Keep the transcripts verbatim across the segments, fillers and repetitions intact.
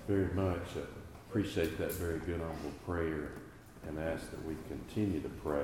very much. I appreciate that very good humble prayer and ask that we continue to pray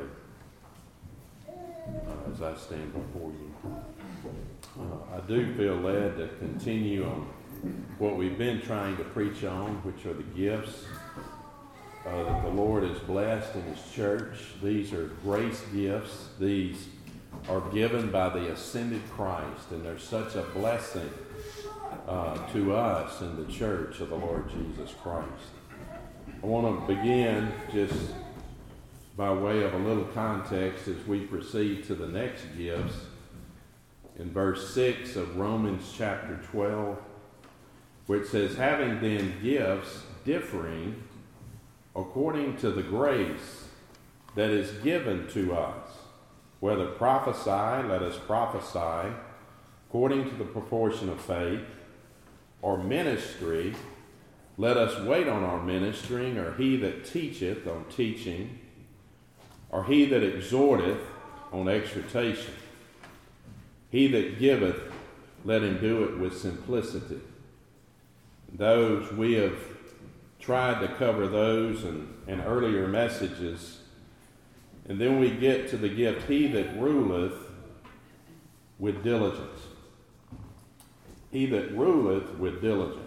uh, as I stand before you. Uh, I do feel led to continue on what we've been trying to preach on, which are the gifts uh, that the Lord has blessed in His church. These are grace gifts. These are given by the ascended Christ, and they're such a blessing uh, to us in the church of the Lord Jesus Christ. I want to begin just by way of a little context as we proceed to the next gifts. In verse six of Romans chapter twelve, where it says, having then gifts differing according to the grace that is given to us, whether prophesy, let us prophesy according to the proportion of faith, or ministry, let us wait on our ministering, or he that teacheth on teaching, or he that exhorteth on exhortation. He that giveth, let him do it with simplicity. Those, we have tried to cover those in, in earlier messages. And then we get to the gift, he that ruleth with diligence. He that ruleth with diligence.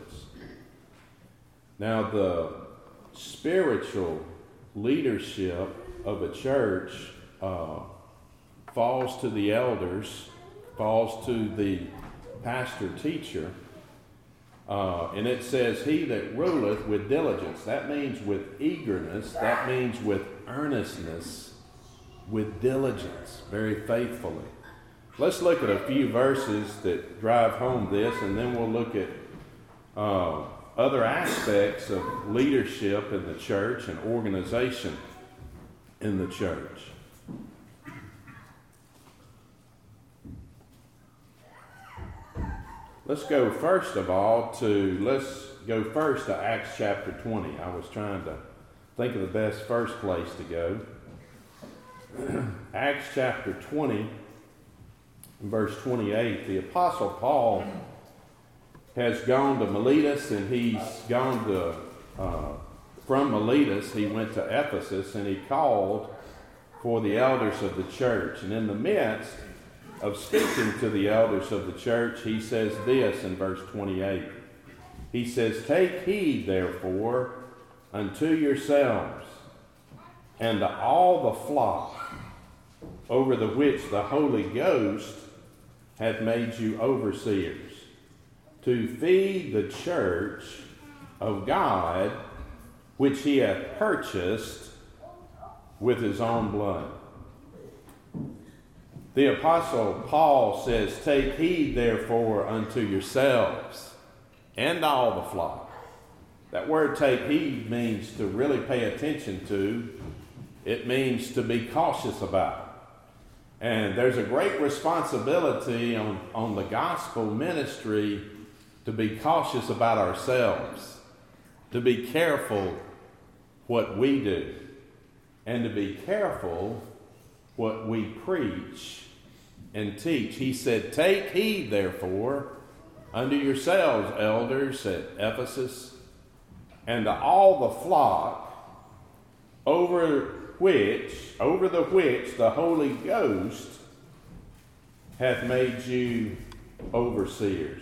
Now, the spiritual leadership of a church uh, falls to the elders, falls to the pastor teacher, uh, and it says, he that ruleth with diligence. That means with eagerness, that means with earnestness, with diligence, very faithfully. Let's look at a few verses that drive home this, and then we'll look at uh, other aspects of leadership in the church and organization in the church. Let's go first of all to, let's go first to Acts chapter twenty. I was trying to think of the best first place to go. Acts chapter twenty, verse twenty-eight. The Apostle Paul has gone to Miletus, and he's gone to, uh, from Miletus, he went to Ephesus, and he called for the elders of the church. And in the midst of speaking to the elders of the church, he says this in verse twenty-eight. He says, take heed, therefore, unto yourselves and to all the flock over the which the Holy Ghost hath made you overseers, to feed the church of God, which he hath purchased with his own blood. The Apostle Paul says, take heed therefore unto yourselves and all the flock. That word take heed means to really pay attention to. It means to be cautious about. And there's a great responsibility on, on the gospel ministry to be cautious about ourselves, to be careful what we do, and to be careful what we preach and teach. He said, take heed, therefore, unto yourselves, elders at Ephesus, and to all the flock over which, over the which the Holy Ghost hath made you overseers.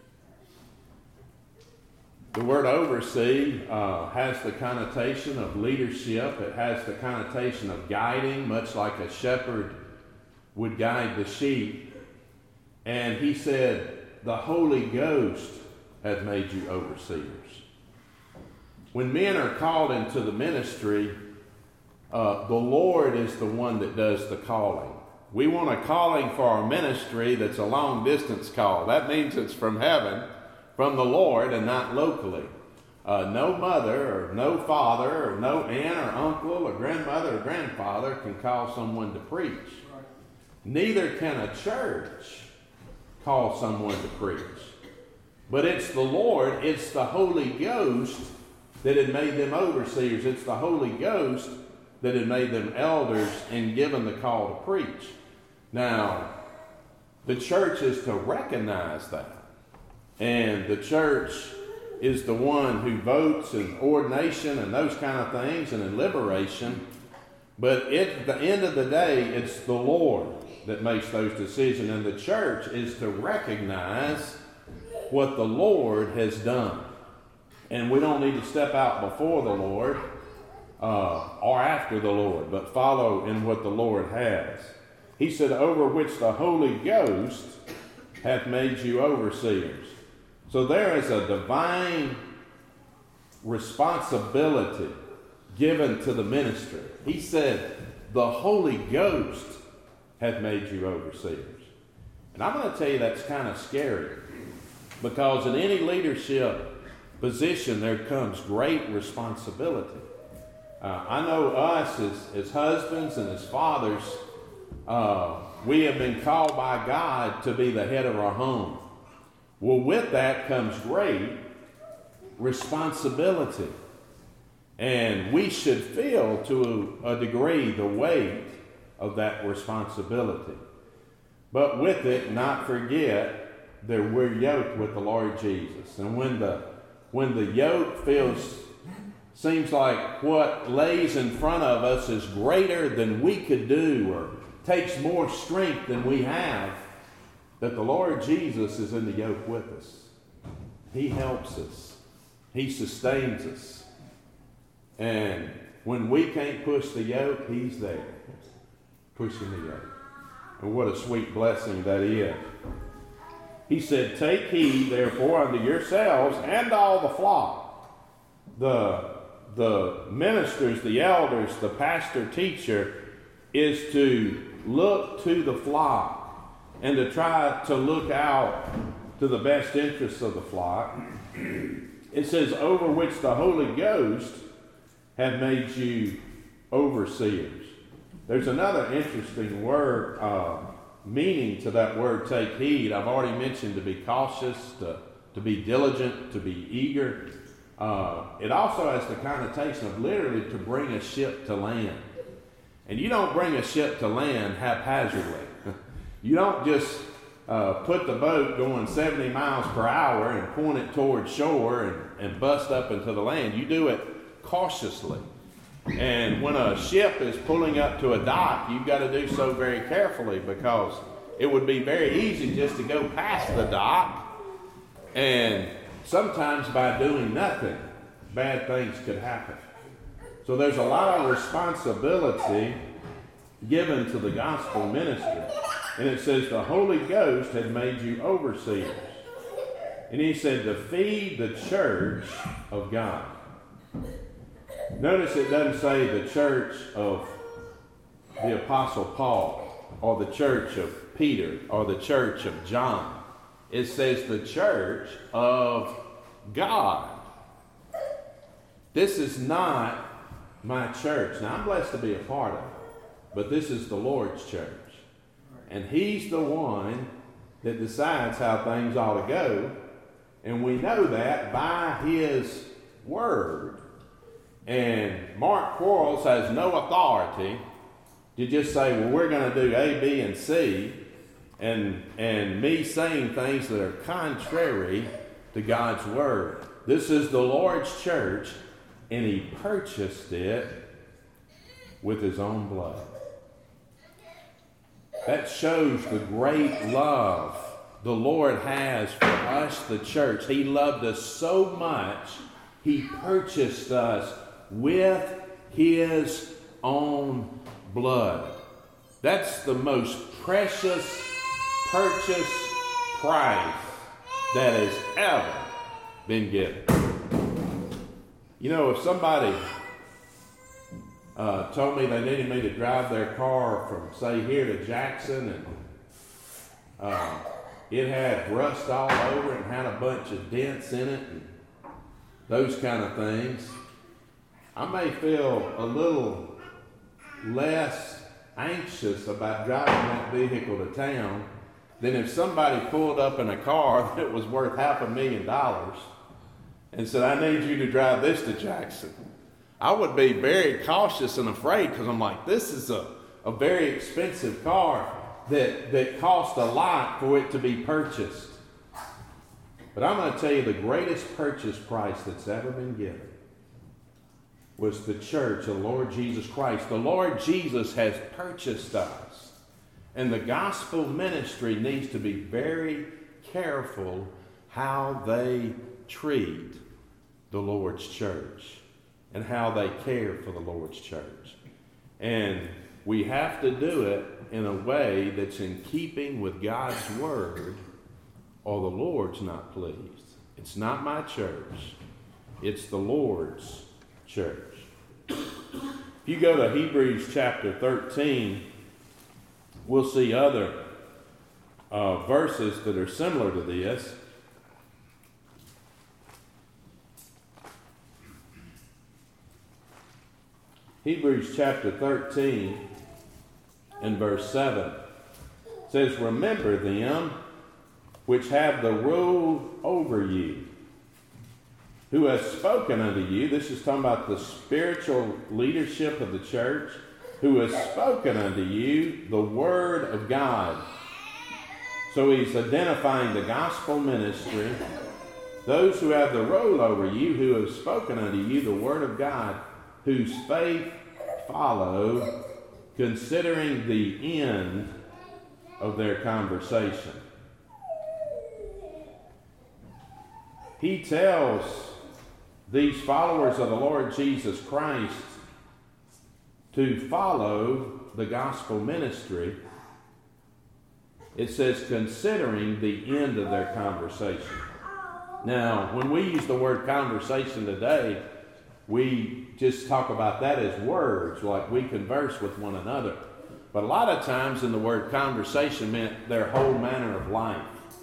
The word oversee uh, has the connotation of leadership. It has the connotation of guiding, much like a shepherd would guide the sheep. And he said, the Holy Ghost hath made you overseers. When men are called into the ministry, uh, the Lord is the one that does the calling. We want a calling for our ministry that's a long distance call. That means it's from heaven, from the Lord, and not locally. Uh, no mother or no father or no aunt or uncle or grandmother or grandfather can call someone to preach. Right. Neither can a church call someone to preach. But it's the Lord, it's the Holy Ghost that had made them overseers. It's the Holy Ghost that had made them elders and given the call to preach. Now, the church is to recognize that. And the church is the one who votes in ordination and those kind of things and in liberation. But at the end of the day, it's the Lord that makes those decisions. And the church is to recognize what the Lord has done. And we don't need to step out before the Lord uh, or after the Lord, but follow in what the Lord has. He said, over which the Holy Ghost hath made you overseers. So there is a divine responsibility given to the ministry. He said, the Holy Ghost hath made you overseers. And I'm going to tell you that's kind of scary, because in any leadership position there comes great responsibility. Uh, I know us as, as husbands and as fathers, uh, we have been called by God to be the head of our home. Well, with that comes great responsibility. And we should feel to a degree the weight of that responsibility. But with it, not forget that we're yoked with the Lord Jesus. And when the when the yoke feels seems like what lays in front of us is greater than we could do or takes more strength than we have, that the Lord Jesus is in the yoke with us. He helps us. He sustains us. And when we can't push the yoke, He's there, pushing the yoke. And what a sweet blessing that is. He said, take heed, therefore, unto yourselves and all the flock. The, the ministers, the elders, the pastor, teacher, is to look to the flock and to try to look out to the best interests of the flock. It says, over which the Holy Ghost hath made you overseers. There's another interesting word, uh, meaning to that word, take heed. I've already mentioned to be cautious, to, to be diligent, to be eager. Uh, it also has the connotation of literally to bring a ship to land. And you don't bring a ship to land haphazardly. You don't just uh, put the boat going seventy miles per hour and point it toward shore and, and bust up into the land. You do it cautiously. And when a ship is pulling up to a dock, you've got to do so very carefully, because it would be very easy just to go past the dock, and sometimes by doing nothing, bad things could happen. So there's a lot of responsibility given to the gospel ministry. And it says the Holy Ghost had made you overseers. And he said to feed the church of God. Notice it doesn't say the church of the Apostle Paul or the church of Peter or the church of John. It says the church of God. This is not my church. Now, I'm blessed to be a part of it, but this is the Lord's church. And He's the one that decides how things ought to go. And we know that by His Word. And Mark Quarles has no authority to just say, well, we're going to do A, B, and C, and, and me saying things that are contrary to God's Word. This is the Lord's church, and He purchased it with His own blood. That shows the great love the Lord has for us, the church. He loved us so much, He purchased us with His own blood. That's the most precious purchase price that has ever been given. You know, if somebody uh, told me they needed me to drive their car from, say, here to Jackson, and uh, it had rust all over it and had a bunch of dents in it and those kind of things, I may feel a little less anxious about driving that vehicle to town than if somebody pulled up in a car that was worth half a million dollars and said, I need you to drive this to Jackson. I would be very cautious and afraid, because I'm like, this is a, a very expensive car that, that cost a lot for it to be purchased. But I'm going to tell you the greatest purchase price that's ever been given was the church of the Lord Jesus Christ. The Lord Jesus has purchased us. And the gospel ministry needs to be very careful how they treat the Lord's church and how they care for the Lord's church. And we have to do it in a way that's in keeping with God's word, or the Lord's not pleased. It's not my church. It's the Lord's church. If you go to Hebrews chapter thirteen, we'll see other uh, verses that are similar to this. Hebrews chapter thirteen and verse seven says, "Remember them which have the rule over you, who has spoken unto you." This is talking about the spiritual leadership of the church. "Who has spoken unto you the word of God." So he's identifying the gospel ministry. "Those who have the rule over you, who have spoken unto you the word of God, whose faith follow, considering the end of their conversation." He tells these followers of the Lord Jesus Christ to follow the gospel ministry. It says, considering the end of their conversation. Now, when we use the word conversation today, we just talk about that as words, like we converse with one another. But a lot of times in the word conversation meant their whole manner of life.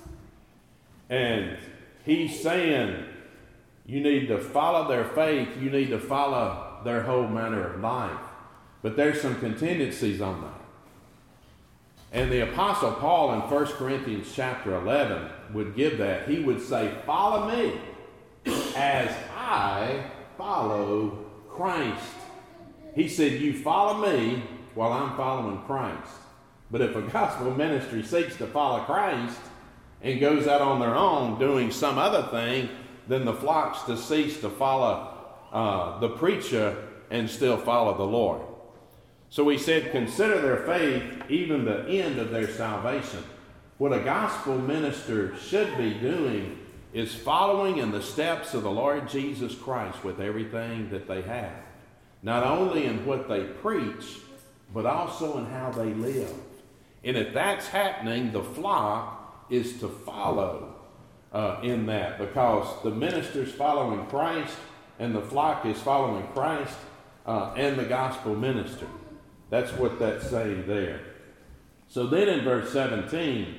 And he's saying you need to follow their faith, you need to follow their whole manner of life. But there's some contingencies on that. And the Apostle Paul in First Corinthians chapter eleven would give that. He would say, "Follow me as I follow Christ." He said, you follow me while I'm following Christ. But if a gospel ministry seeks to follow Christ and goes out on their own doing some other thing, then the flock's to cease to follow uh, the preacher and still follow the Lord. So he said, consider their faith even the end of their salvation. What a gospel minister should be doing is following in the steps of the Lord Jesus Christ with everything that they have. Not only in what they preach, but also in how they live. And if that's happening, the flock is to follow uh, in that, because the minister's following Christ and the flock is following Christ uh, and the gospel minister. That's what that's saying there. So then in verse seventeen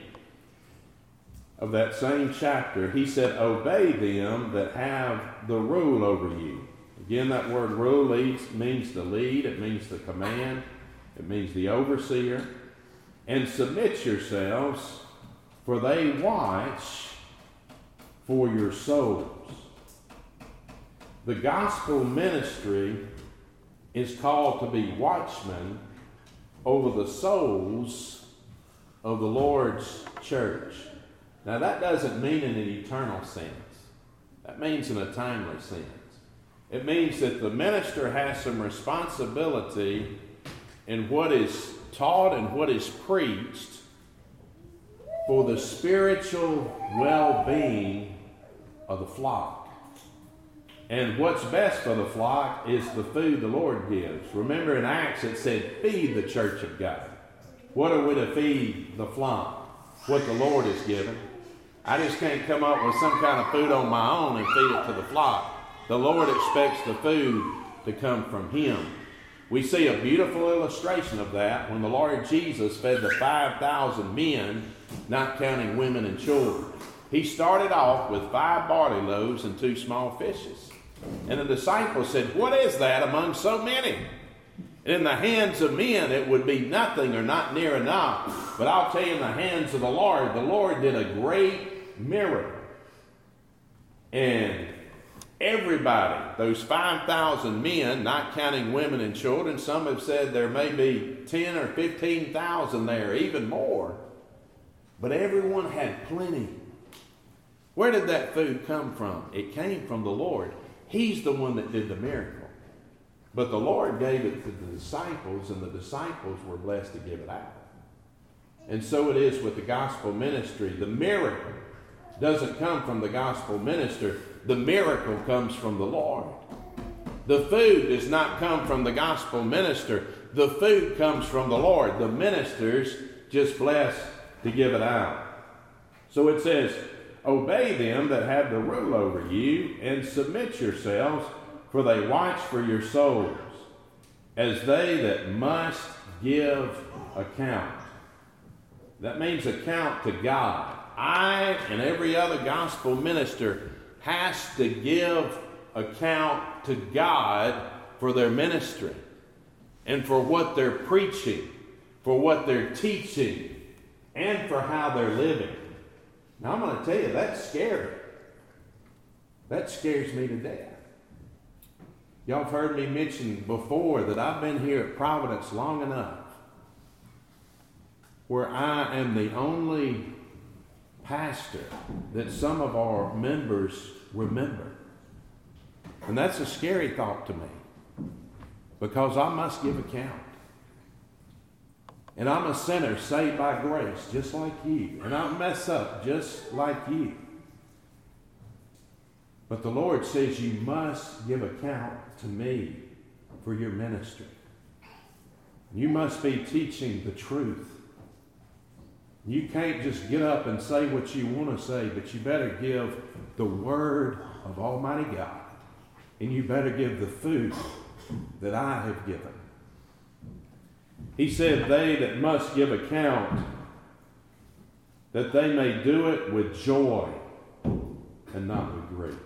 of that same chapter, he said, obey them that have the rule over you. Again, that word rule leads, means to lead. It means to command. It means the overseer. And submit yourselves, for they watch for your souls. The gospel ministry is called to be watchmen over the souls of the Lord's church. Now, that doesn't mean in an eternal sense. That means in a timely sense. It means that the minister has some responsibility in what is taught and what is preached for the spiritual well-being of the flock. And what's best for the flock is the food the Lord gives. Remember in Acts it said, feed the church of God. What are we to feed the flock? What the Lord has given. I just can't come up with some kind of food on my own and feed it to the flock. The Lord expects the food to come from Him. We see a beautiful illustration of that when the Lord Jesus fed the five thousand men, not counting women and children. He started off with five barley loaves and two small fishes. And the disciples said, what is that among so many? And in the hands of men it would be nothing or not near enough. But I'll tell you, in the hands of the Lord, the Lord did a great miracle. And everybody, those five thousand men, not counting women and children, some have said there may be ten or fifteen thousand there, even more. But everyone had plenty. Where did that food come from? It came from the Lord. He's the one that did the miracle. But the Lord gave it to the disciples, and the disciples were blessed to give it out. And so it is with the gospel ministry. The miracle doesn't come from the gospel minister. The miracle comes from the Lord. The food does not come from the gospel minister. The food comes from the Lord. The minister's just blessed to give it out. So it says, obey them that have the rule over you, and submit yourselves, for they watch for your souls, as they that must give account. That means account to God. I and every other gospel minister has to give account to God for their ministry and for what they're preaching, for what they're teaching, and for how they're living. Now, I'm going to tell you, that's scary. That scares me to death. Y'all have heard me mention before that I've been here at Providence long enough where I am the only pastor that some of our members remember. And that's a scary thought to me, because I must give account. And I'm a sinner saved by grace, just like you. And I mess up just like you. But the Lord says you must give account to me for your ministry. You must be teaching the truth. You can't just get up and say what you want to say, but you better give the word of Almighty God. And you better give the food that I have given. He said, they that must give account, that they may do it with joy and not with grief.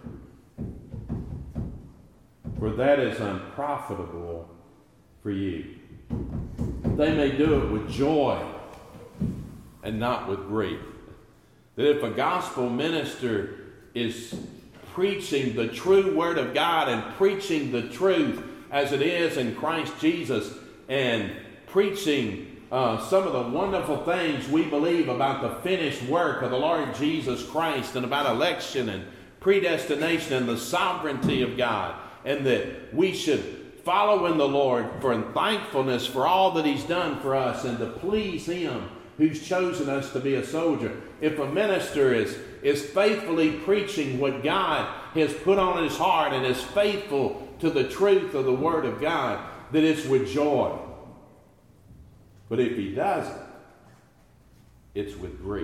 For that is unprofitable for you. They may do it with joy and not with grief. That if a gospel minister is preaching the true word of God and preaching the truth as it is in Christ Jesus, and preaching uh, some of the wonderful things we believe about the finished work of the Lord Jesus Christ, and about election and predestination and the sovereignty of God, and that we should follow in the Lord for thankfulness for all that He's done for us, and to please Him who's chosen us to be a soldier. If a minister is, is faithfully preaching what God has put on his heart and is faithful to the truth of the Word of God, that it's with joy. But if he doesn't, it's with grief.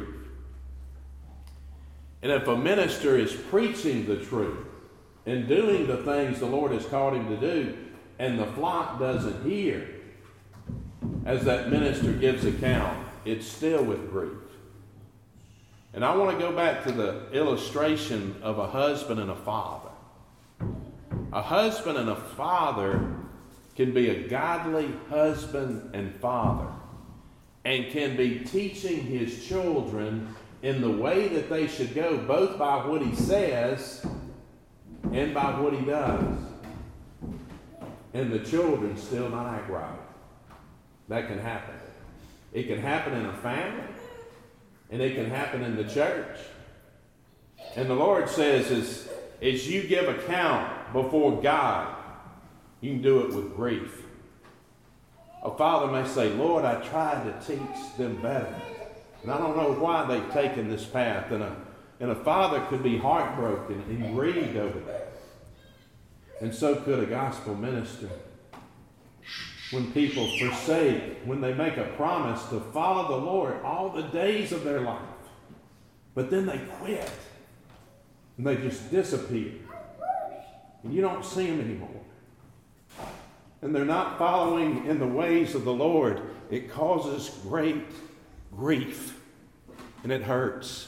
And if a minister is preaching the truth and doing the things the Lord has called him to do, and the flock doesn't hear, as that minister gives account, it's still with grief. And I want to go back to the illustration of a husband and a father. A husband and a father can be a godly husband and father, and can be teaching his children in the way that they should go, both by what he says and by what he does. And the children still not act right. That can happen. It can happen in a family, and it can happen in the church. And the Lord says, as, as you give account before God, you can do it with grief. A father may say, Lord, I tried to teach them better, and I don't know why they've taken this path. And a, and a father could be heartbroken and grieved over that. And so could a gospel minister. When people forsake, when they make a promise to follow the Lord all the days of their life, but then they quit, and they just disappear, and you don't see them anymore, and they're not following in the ways of the Lord, it causes great grief, and it hurts.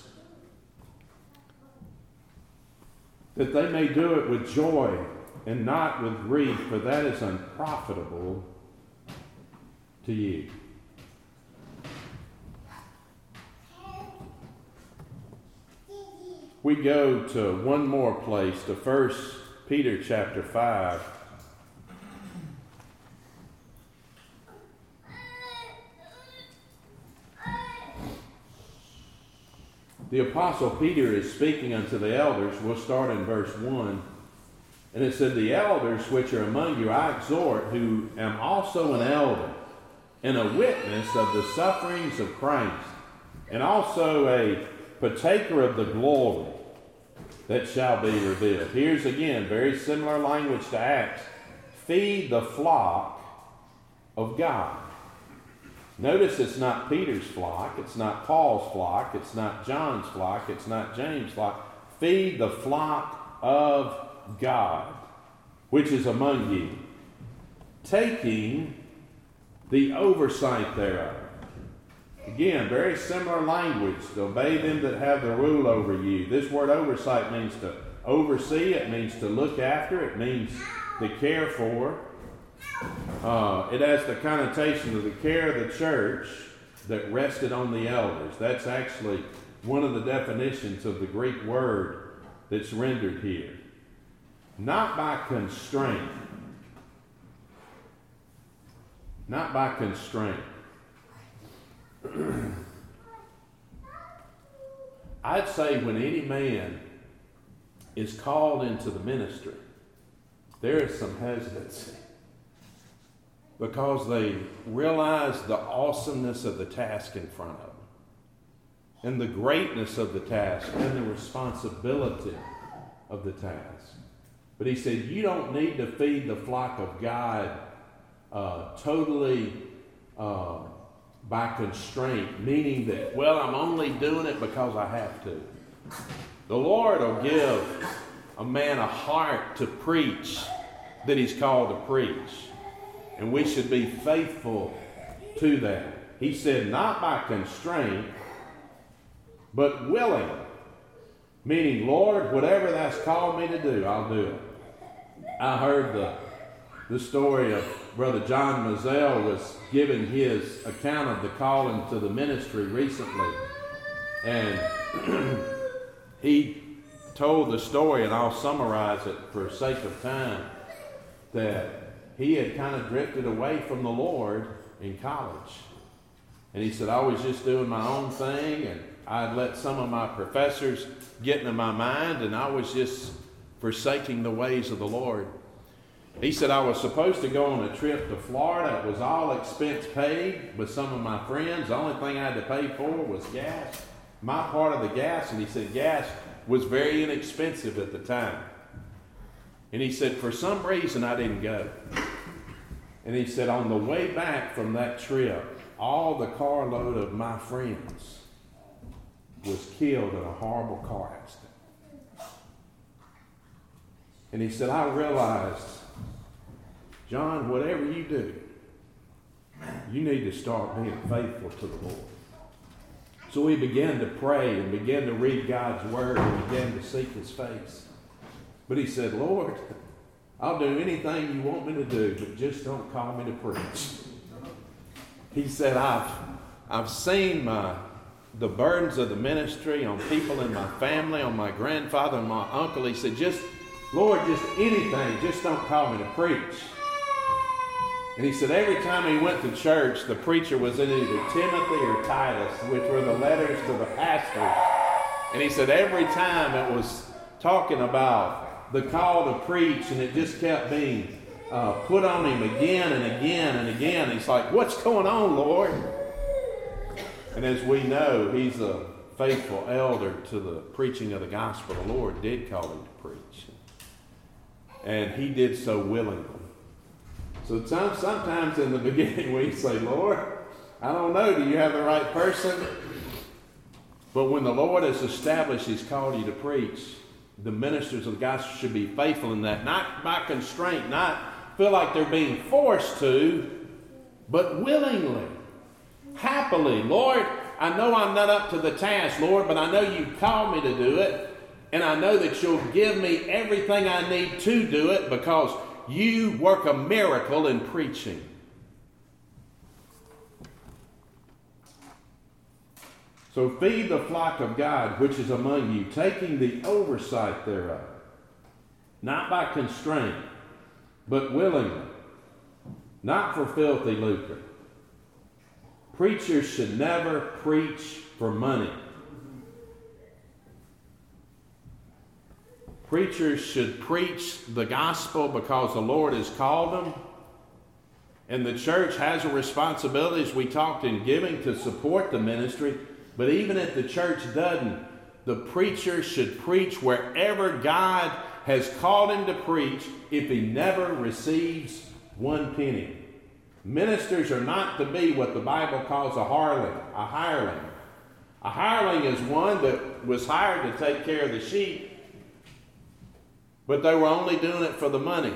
That they may do it with joy and not with grief, for that is unprofitable to you. We go to one more place, to First Peter chapter five. the Apostle Peter is speaking unto the elders. We'll start in verse one. And it said, the elders which are among you I exhort, who am also an elder, and a witness of the sufferings of Christ, and also a partaker of the glory that shall be revealed. Here's again, very similar language to Acts. Feed the flock of God. Notice it's not Peter's flock, it's not Paul's flock, it's not John's flock, it's not James' flock. Feed the flock of God, which is among you, taking the oversight thereof. Again, very similar language. To obey them that have the rule over you. This word oversight means to oversee, it means to look after, it means to care for. Uh, it has the connotation of the care of the church that rested on the elders. That's actually one of the definitions of the Greek word that's rendered here. Not by constraint. Not by constraint. I'd say when any man is called into the ministry, there is some hesitancy, because they realize the awesomeness of the task in front of them, and the greatness of the task, and the responsibility of the task. But he said, you don't need to feed the flock of God uh, totally uh, by constraint, meaning that, well, I'm only doing it because I have to. The Lord will give a man a heart to preach that he's called to preach. And we should be faithful to that. He said, not by constraint, but willing. Meaning, Lord, whatever that's called me to do, I'll do it. I heard the, the story of Brother John Mazzell was giving his account of the calling to the ministry recently. And he told the story, and I'll summarize it for sake of time, that he had kind of drifted away from the Lord in college. And he said, I was just doing my own thing, and I'd let some of my professors get into my mind, and I was just forsaking the ways of the Lord. He said, I was supposed to go on a trip to Florida. It was all expense paid with some of my friends. The only thing I had to pay for was gas, my part of the gas. And he said gas was very inexpensive at the time. And he said, for some reason, I didn't go. And he said, on the way back from that trip, all the carload of my friends was killed in a horrible car accident. And he said, I realized, John, whatever you do, you need to start being faithful to the Lord. So we began to pray and began to read God's word and began to seek his face. But he said, Lord, I'll do anything you want me to do, but just don't call me to preach. He said, I've, I've seen my, the burdens of the ministry on people in my family, on my grandfather and my uncle. He said, just, Lord, just anything, just don't call me to preach. And he said every time he went to church, the preacher was in either Timothy or Titus, which were the letters to the pastors. And he said every time it was talking about the call to preach, and it just kept being uh, put on him again and again and again. He's like, what's going on, Lord? And as we know, he's a faithful elder to the preaching of the gospel. The Lord did call him to preach. And he did so willingly. So sometimes in the beginning we say, Lord, I don't know, do you have the right person? But when the Lord has established he's called you to preach, the ministers of the gospel should be faithful in that, not by constraint, not feel like they're being forced to, but willingly, happily. Lord, I know I'm not up to the task, Lord, but I know you called me to do it, and I know that you'll give me everything I need to do it because you work a miracle in preaching. So feed the flock of God which is among you, taking the oversight thereof, not by constraint, but willingly, not for filthy lucre. Preachers should never preach for money. Preachers should preach the gospel because the Lord has called them. And the church has a responsibility, as we talked in giving, to support the ministry. But even if the church doesn't, the preacher should preach wherever God has called him to preach if he never receives one penny. Ministers are not to be what the Bible calls a hireling, a hireling. A hireling is one that was hired to take care of the sheep, but they were only doing it for the money.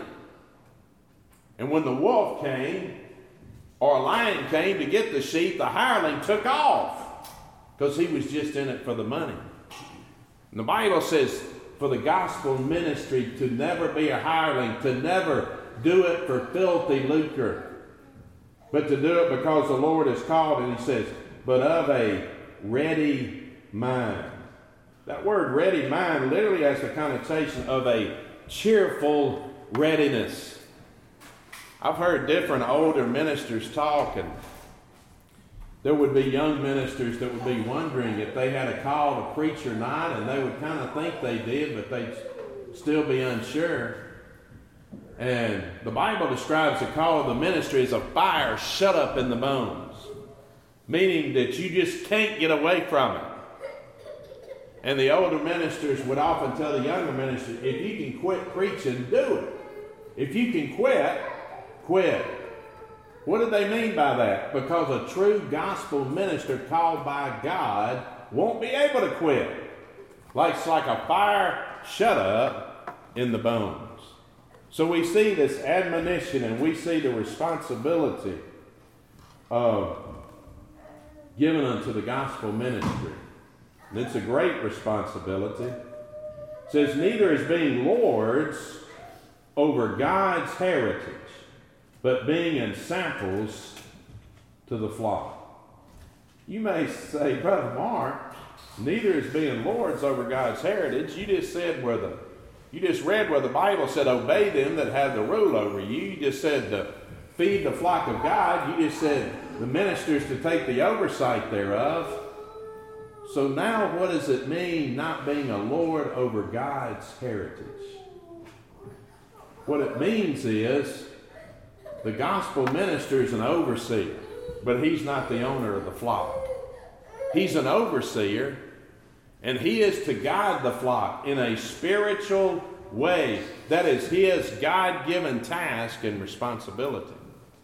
And when the wolf came, or a lion came to get the sheep, the hireling took off because he was just in it for the money. And the Bible says for the gospel ministry to never be a hireling, to never do it for filthy lucre, but to do it because the Lord has called. And he says, but of a ready mind. That word ready mind literally has the connotation of a cheerful readiness. I've heard different older ministers talk, and there would be young ministers that would be wondering if they had a call to preach or not, and they would kind of think they did, but they'd still be unsure. And the Bible describes the call of the ministry as a fire shut up in the bones, meaning that you just can't get away from it. And the older ministers would often tell the younger ministers, if you can quit preaching, do it. If you can quit, quit. What do they mean by that? Because a true gospel minister called by God won't be able to quit. Like it's like a fire shut up in the bones. So we see this admonition and we see the responsibility of given unto the gospel ministry. And it's a great responsibility. It says, neither as being lords over God's heritage, but being ensamples to the flock. You may say, Brother Mark, neither as being lords over God's heritage. You just said where the, you just read where the Bible said, obey them that have the rule over you. You just said to feed the flock of God. You just said the ministers to take the oversight thereof. So now what does it mean not being a lord over God's heritage? What it means is the gospel minister is an overseer, but he's not the owner of the flock. He's an overseer, and he is to guide the flock in a spiritual way. That is his God-given task and responsibility.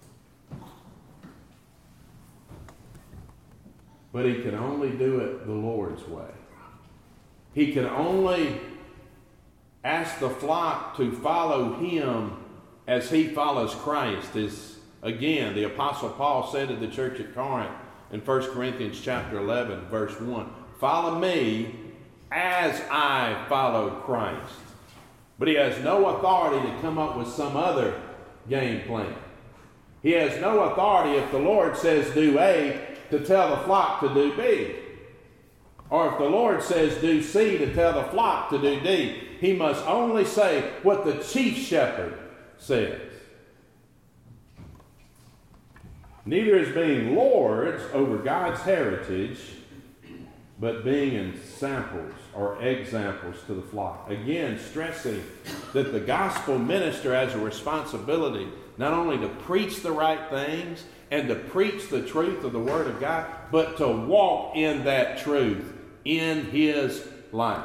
But he can only do it the Lord's way. He can only ask the flock to follow him as he follows Christ. Is again, the Apostle Paul said to the church at Corinth in First Corinthians chapter eleven, verse one, follow me as I follow Christ. But he has no authority to come up with some other game plan. He has no authority if the Lord says do A to tell the flock to do B. Or if the Lord says do C to tell the flock to do D. He must only say what the chief shepherd says. Neither as being lords over God's heritage, but being ensamples or examples to the flock. Again, stressing that the gospel minister has a responsibility not only to preach the right things and to preach the truth of the Word of God, but to walk in that truth in his life.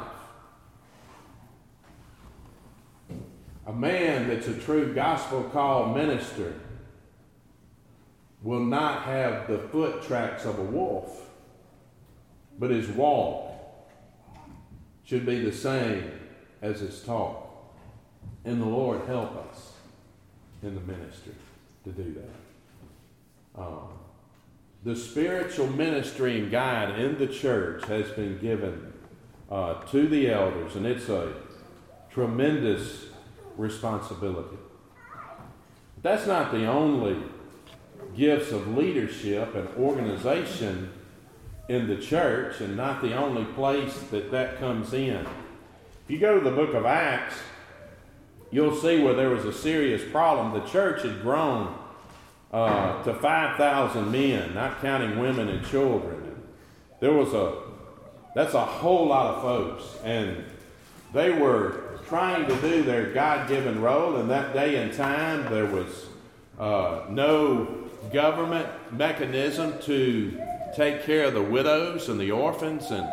A man that's a true gospel-called minister will not have the foot tracks of a wolf, but his walk should be the same as his talk. And the Lord help us in the ministry to do that. Um, the spiritual ministry and guide in the church has been given uh, to the elders, and it's a tremendous responsibility. That's not the only gifts of leadership and organization in the church, and not the only place that that comes in. If you go to the book of Acts, you'll see where there was a serious problem. The church had grown uh, to five thousand men, not counting women and children. There was a, that's a whole lot of folks, and they were trying to do their God-given role. In that day and time, there was uh, no government mechanism to take care of the widows and the orphans, and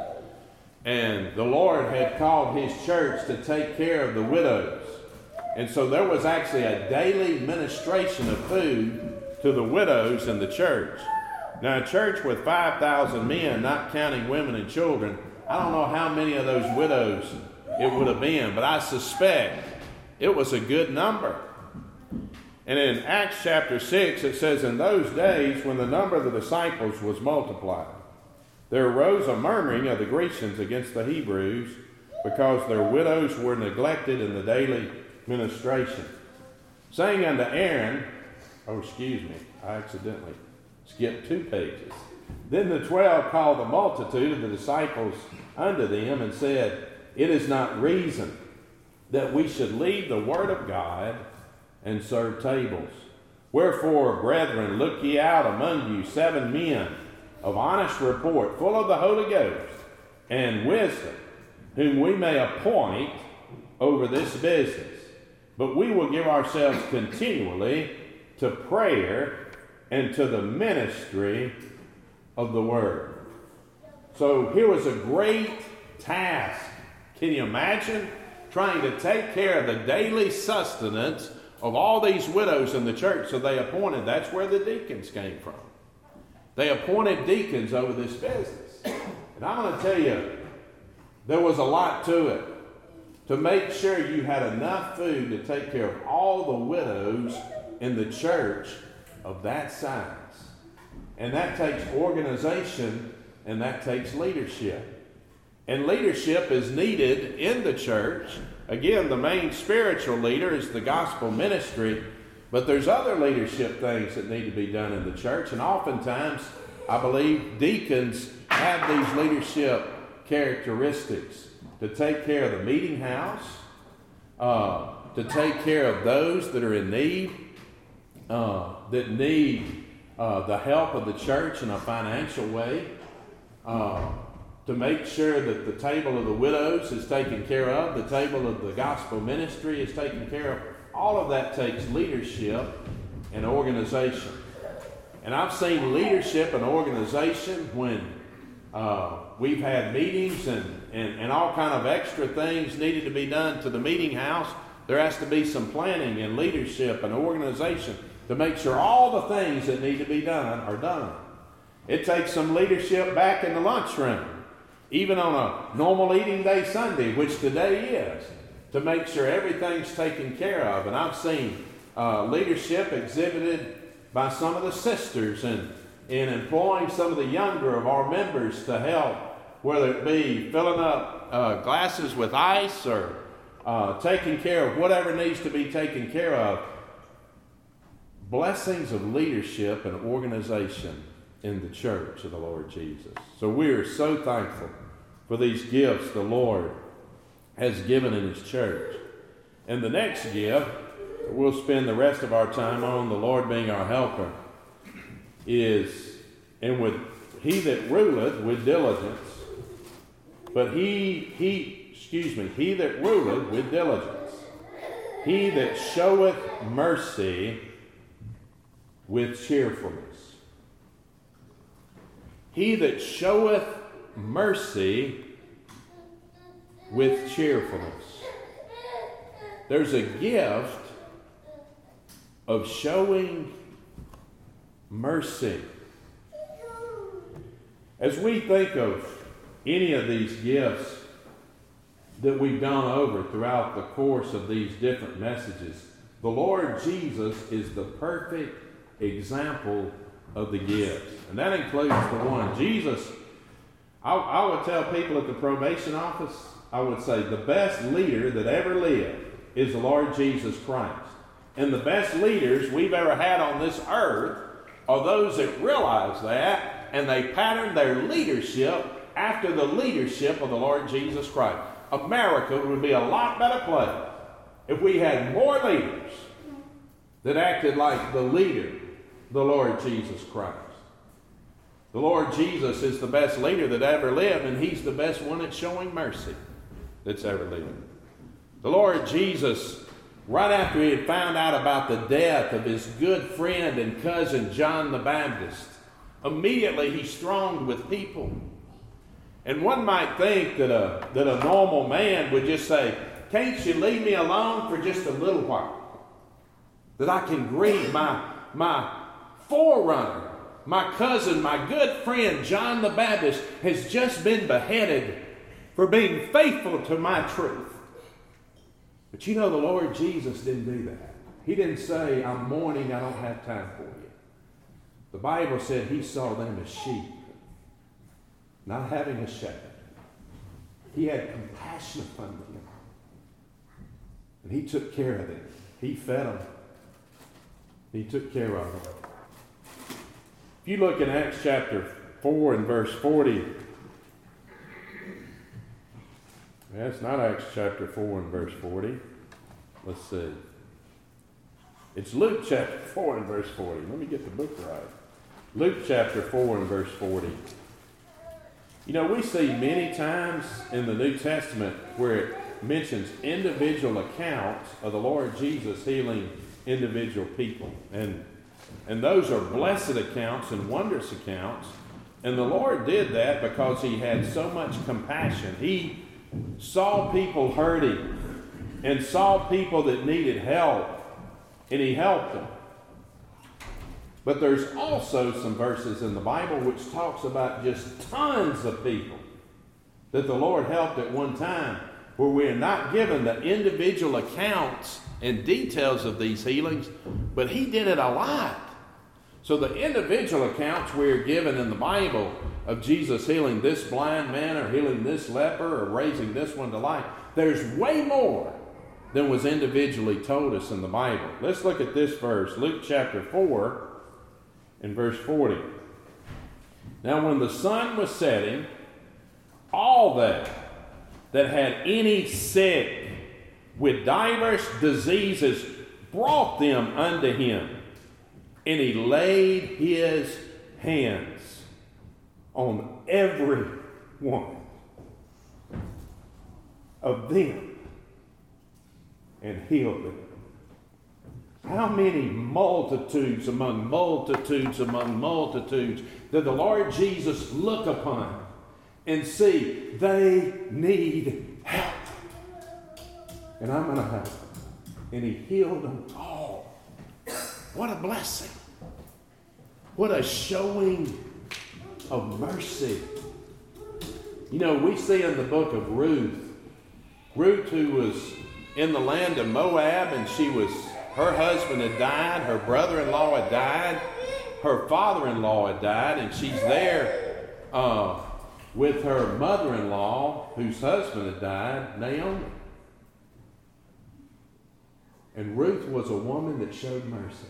and the Lord had called His church to take care of the widows. And so there was actually a daily ministration of food to the widows in the church. Now, a church with five thousand men, not counting women and children, I don't know how many of those widows it would have been, but I suspect it was a good number. And in Acts chapter six, it says, "In those days, when the number of the disciples was multiplied, there arose a murmuring of the Grecians against the Hebrews, because their widows were neglected in the daily ministration, saying unto Aaron," oh, excuse me, I accidentally skipped two pages. "Then the twelve called the multitude of the disciples unto them, and said, It is not reason that we should leave the word of God and serve tables. Wherefore, brethren, look ye out among you seven men of honest report, full of the Holy Ghost and wisdom, whom we may appoint over this business. But we will give ourselves continually to prayer and to the ministry of the word." So here was a great task. Can you imagine trying to take care of the daily sustenance of all these widows in the church? So they appointed, that's where the deacons came from. They appointed deacons over this business. And I'm going to tell you, there was a lot to it. To make sure you had enough food to take care of all the widows in the church of that size. And that takes organization, and that takes leadership. And leadership is needed in the church. Again, the main spiritual leader is the gospel ministry, but there's other leadership things that need to be done in the church. And oftentimes, I believe deacons have these leadership characteristics to take care of the meeting house, uh, to take care of those that are in need, uh, that need uh, the help of the church in a financial way, uh, to make sure that the table of the widows is taken care of, the table of the gospel ministry is taken care of. All of that takes leadership and organization. And I've seen leadership and organization when uh, we've had meetings and, and, and all kind of extra things needed to be done to the meeting house. There has to be some planning and leadership and organization to make sure all the things that need to be done are done. It takes some leadership back in the lunchroom, even on a normal eating day Sunday, which today is, to make sure everything's taken care of. And I've seen uh, leadership exhibited by some of the sisters and in employing some of the younger of our members to help, whether it be filling up uh, glasses with ice or uh, taking care of whatever needs to be taken care of. Blessings of leadership and organization in the church of the Lord Jesus. So we are so thankful for these gifts the Lord has given in His church. And the next gift we'll spend the rest of our time on, the Lord being our helper, is, and with he that ruleth with diligence, but he, he, excuse me, he that ruleth with diligence, he that showeth mercy with cheerfulness. He that showeth mercy with cheerfulness. There's a gift of showing mercy. As we think of any of these gifts that we've gone over throughout the course of these different messages, the Lord Jesus is the perfect example of the gifts. And that includes the one. Jesus, I, I would tell people at the probation office, I would say the best leader that ever lived is the Lord Jesus Christ. And the best leaders we've ever had on this earth are those that realize that, and they pattern their leadership after the leadership of the Lord Jesus Christ. America would be a lot better place if we had more leaders that acted like the leader, the Lord Jesus Christ. The Lord Jesus is the best leader that ever lived, and He's the best one at showing mercy that's ever lived. The Lord Jesus, right after he had found out about the death of his good friend and cousin John the Baptist, immediately he thronged with people. And one might think that a, that a normal man would just say, "Can't you leave me alone for just a little while? That I can greet my, my forerunner, my cousin, my good friend John the Baptist has just been beheaded for being faithful to my truth." But you know, the Lord Jesus didn't do that. He didn't say, "I'm mourning, I don't have time for you." The Bible said he saw them as sheep, not having a shepherd. He had compassion upon them. And he took care of them. He fed them. He took care of them. If you look in Acts chapter four and verse forty, that's not Acts chapter four and verse forty. Let's see. It's Luke chapter four and verse forty. Let me get the book right. Luke chapter four and verse forty. You know, we see many times in the New Testament where it mentions individual accounts of the Lord Jesus healing individual people. And, and those are blessed accounts and wondrous accounts. And the Lord did that because he had so much compassion. He saw people hurting and saw people that needed help, and he helped them. But there's also some verses in the Bible which talks about just tons of people that the Lord helped at one time, where we are not given the individual accounts and details of these healings, but he did it a lot. So the individual accounts we are given in the Bible of Jesus healing this blind man or healing this leper or raising this one to life, there's way more than was individually told us in the Bible. Let's look at this verse, Luke chapter four and verse forty. "Now when the sun was setting, all they that had any sick with divers diseases brought them unto him, and he laid his hands on every one of them and healed them." How many multitudes among multitudes among multitudes did the Lord Jesus look upon and see they need help? And I'm going to help them. And he healed them all. What a blessing. What a showing of mercy. You know, we see in the book of Ruth, Ruth who was in the land of Moab, and she was, her husband had died, her brother-in-law had died, her father-in-law had died, and she's there uh, with her mother-in-law whose husband had died, Naomi. And Ruth was a woman that showed mercy.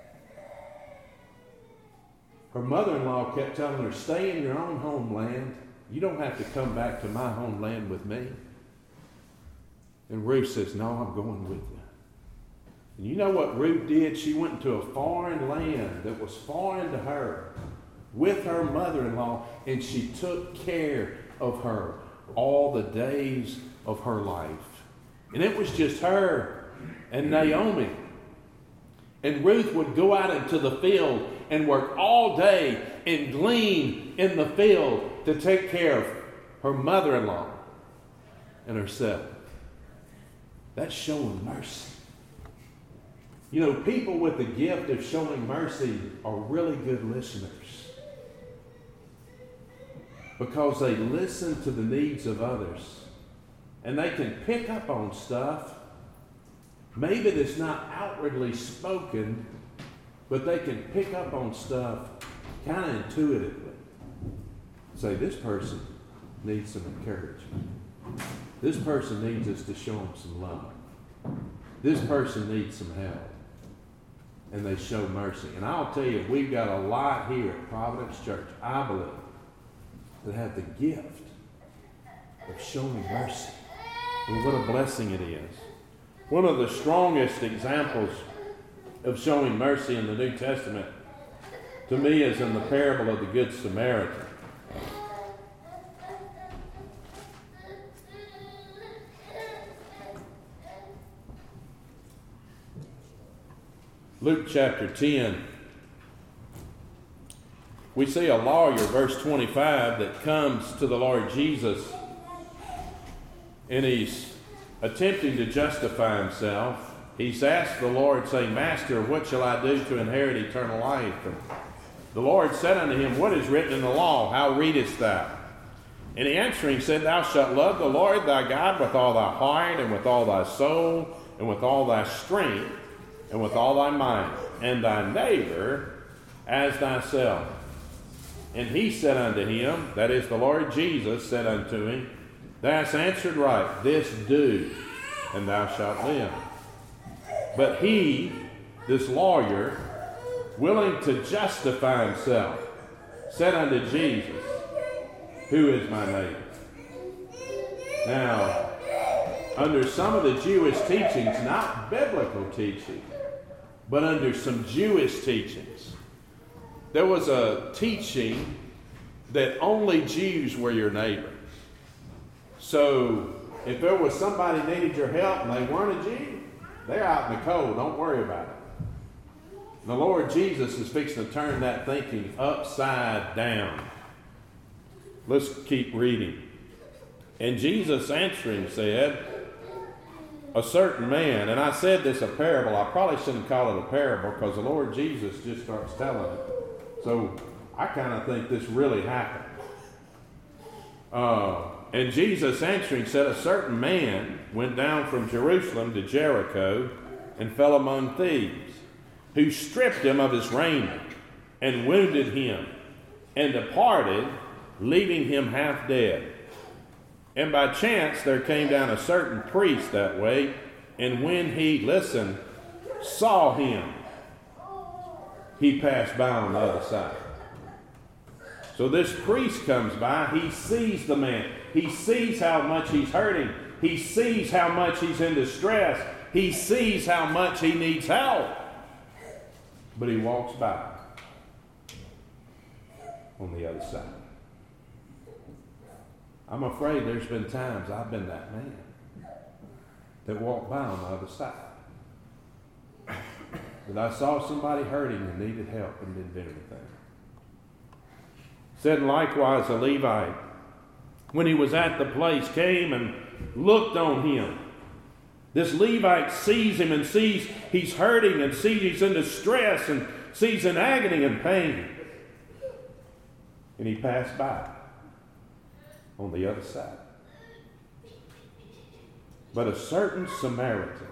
Her mother-in-law kept telling her, "Stay in your own homeland. You don't have to come back to my homeland with me." And Ruth says, "No, I'm going with you." And you know what Ruth did? She went into a foreign land that was foreign to her with her mother-in-law, and she took care of her all the days of her life. And it was just her and Naomi. And Ruth would go out into the field and work all day and glean in the field to take care of her mother-in-law and herself. That's showing mercy. You know, people with the gift of showing mercy are really good listeners because they listen to the needs of others, and they can pick up on stuff maybe that's not outwardly spoken, but they can pick up on stuff kind of intuitively. Say, this person needs some encouragement. This person needs us to show them some love. This person needs some help. And they show mercy. And I'll tell you, we've got a lot here at Providence Church, I believe, that have the gift of showing mercy. And what a blessing it is. One of the strongest examples of showing mercy in the New Testament, to me, is in the parable of the Good Samaritan. Luke chapter ten. We see a lawyer, verse twenty-five, that comes to the Lord Jesus, and he's attempting to justify himself. He's asked the Lord, saying, Master, what shall I do to inherit eternal life? And the Lord said unto him, What is written in the law? How readest thou? And he answering said, Thou shalt love the Lord thy God with all thy heart, and with all thy soul, and with all thy strength, and with all thy mind, and thy neighbor as thyself. And he said unto him, that is the Lord Jesus said unto him, Thou hast answered right, this do, and thou shalt live. But he, this lawyer, willing to justify himself, said unto Jesus, Who is my neighbor? Now, under some of the Jewish teachings, not biblical teaching, but under some Jewish teachings, there was a teaching that only Jews were your neighbor. So, if there was somebody who needed your help and they weren't a Jew, they're out in the cold. Don't worry about it. The Lord Jesus is fixing to turn that thinking upside down. Let's keep reading. And Jesus answering said, a certain man, and I said this a parable. I probably shouldn't call it a parable because the Lord Jesus just starts telling it. So I kind of think this really happened. Uh, and Jesus answering said, a certain man went down from Jerusalem to Jericho and fell among thieves, who stripped him of his raiment and wounded him and departed, leaving him half dead. And by chance there came down a certain priest that way, and when he, listen, saw him, he passed by on the other side. So this priest comes by, he sees the man, he sees how much he's hurting, he sees how much he's in distress, he sees how much he needs help, but he walks by on the other side. I'm afraid there's been times I've been that man that walked by on the other side. That I saw somebody hurting and needed help and didn't do anything. Said likewise a Levite, when he was at the place, came and looked on him. This Levite sees him and sees he's hurting and sees he's in distress and sees in agony and pain. And he passed by on the other side. But a certain Samaritan,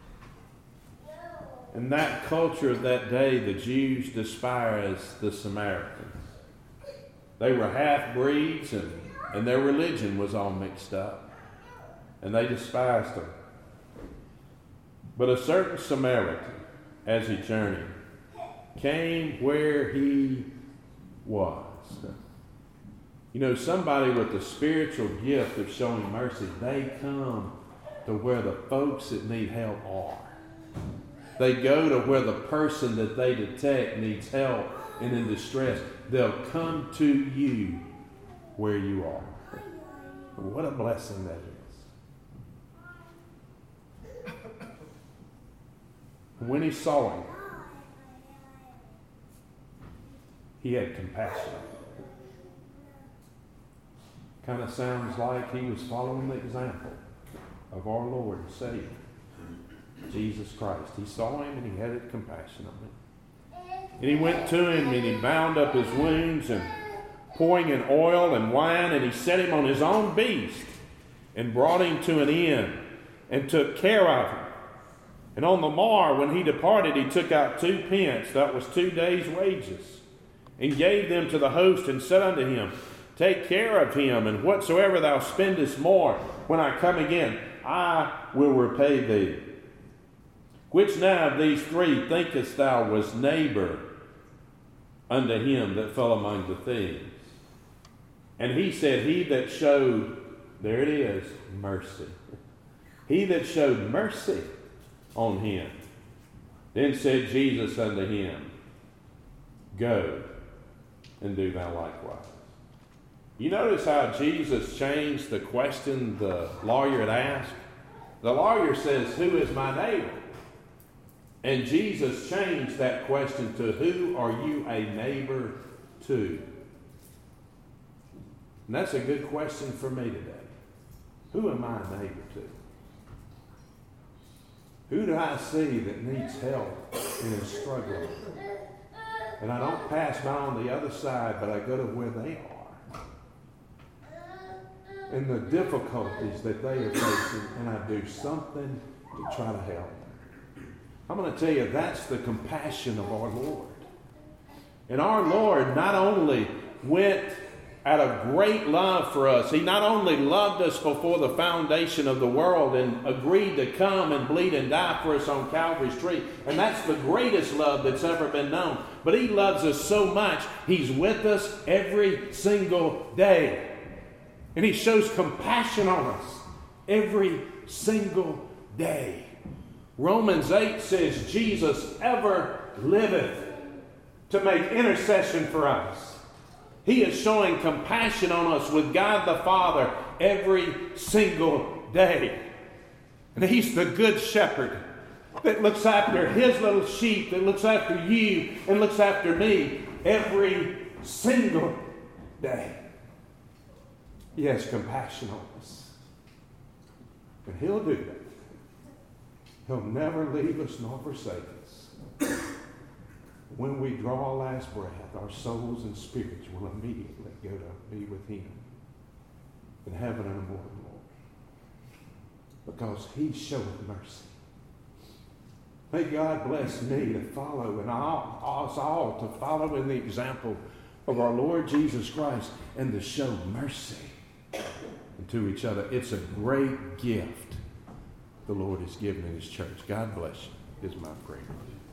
in that culture of that day, the Jews despised the Samaritans. They were half-breeds and, and their religion was all mixed up. And they despised them. But a certain Samaritan, as he journeyed, came where he was. You know, somebody with the spiritual gift of showing mercy, they come to where the folks that need help are. They go to where the person that they detect needs help and in distress. They'll come to you where you are. What a blessing that is. When he saw him, he had compassion. Kind of sounds like he was following the example of our Lord and Savior, Jesus Christ. He saw him and he had compassion on him. And he went to him and he bound up his wounds and pouring in oil and wine, and he set him on his own beast and brought him to an inn and took care of him. And on the morrow when he departed, he took out two pence, that was two days' wages, and gave them to the host and said unto him, Take care of him, and whatsoever thou spendest more, when I come again, I will repay thee. Which now of these three thinkest thou was neighbor unto him that fell among the thieves? And he said, He that showed, there it is, mercy. He that showed mercy on him. Then said Jesus unto him, Go and do thou likewise. You notice how Jesus changed the question the lawyer had asked? The lawyer says, Who is my neighbor? And Jesus changed that question to, who are you a neighbor to? And that's a good question for me today. Who am I a neighbor to? Who do I see that needs help and is struggling? And I don't pass by on the other side, but I go to where they are. And the difficulties that they are facing, and I do something to try to help. I'm going to tell you, that's the compassion of our Lord. And our Lord not only went out of great love for us, He not only loved us before the foundation of the world and agreed to come and bleed and die for us on Calvary's tree. And that's the greatest love that's ever been known. But He loves us so much, He's with us every single day. And He shows compassion on us every single day. Romans eight says, Jesus ever liveth to make intercession for us. He is showing compassion on us with God the Father every single day. And He's the good shepherd that looks after His little sheep, that looks after you and looks after me every single day. He has compassion on us. And He'll do that. He'll never leave us nor forsake us. When we draw our last breath, our souls and spirits will immediately go to be with Him in heaven and immortal glory. Because He showeth mercy. May God bless me to follow and all, us all to follow in the example of our Lord Jesus Christ and to show mercy to each other. It's a great gift the Lord has given in His church. God bless you, is my prayer.